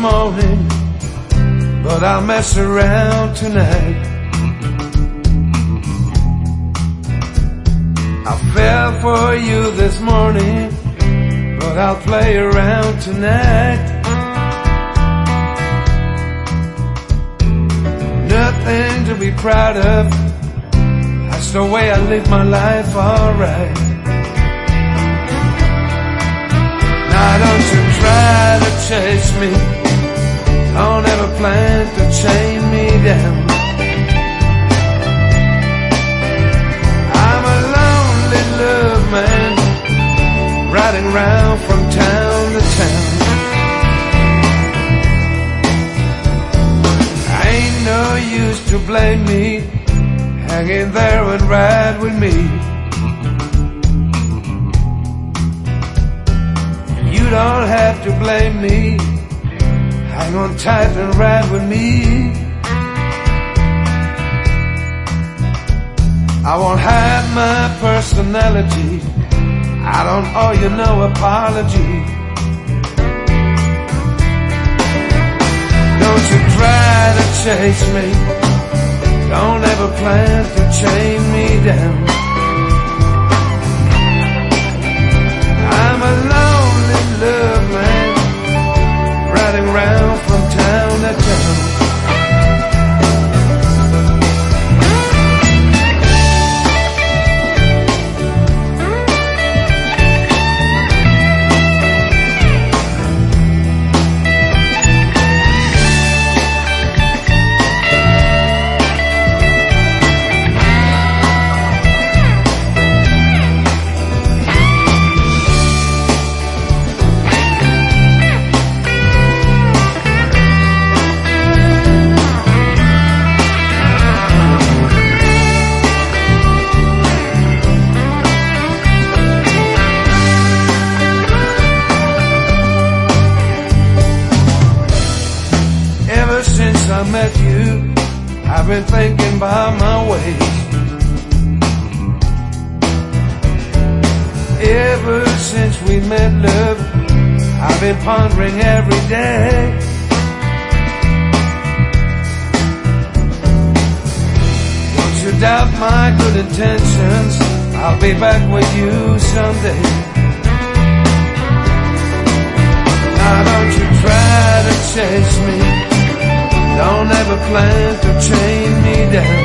morning, but I'll mess around tonight. I fell for you this morning, but I'll play around tonight. Nothing to be proud of, that's the way I live my life, alright. Now don't you try to chase me, don't ever plan to chain me down. I'm a lonely love man, riding round from town to town. Ain't no use to blame me, hang in there and ride with me. You don't have to blame me, hang on tight and ride with me. I won't hide my personality, I don't owe you no apology. Don't you try to chase me, don't ever plan to chain me down. I'm a lonely love man, riding round from town to town. Since I met you, I've been thinking about my ways. Ever since we met, love, I've been pondering every day. Don't you doubt my good intentions, I'll be back with you someday. Now don't you try to chase me, don't ever plan to chain me down.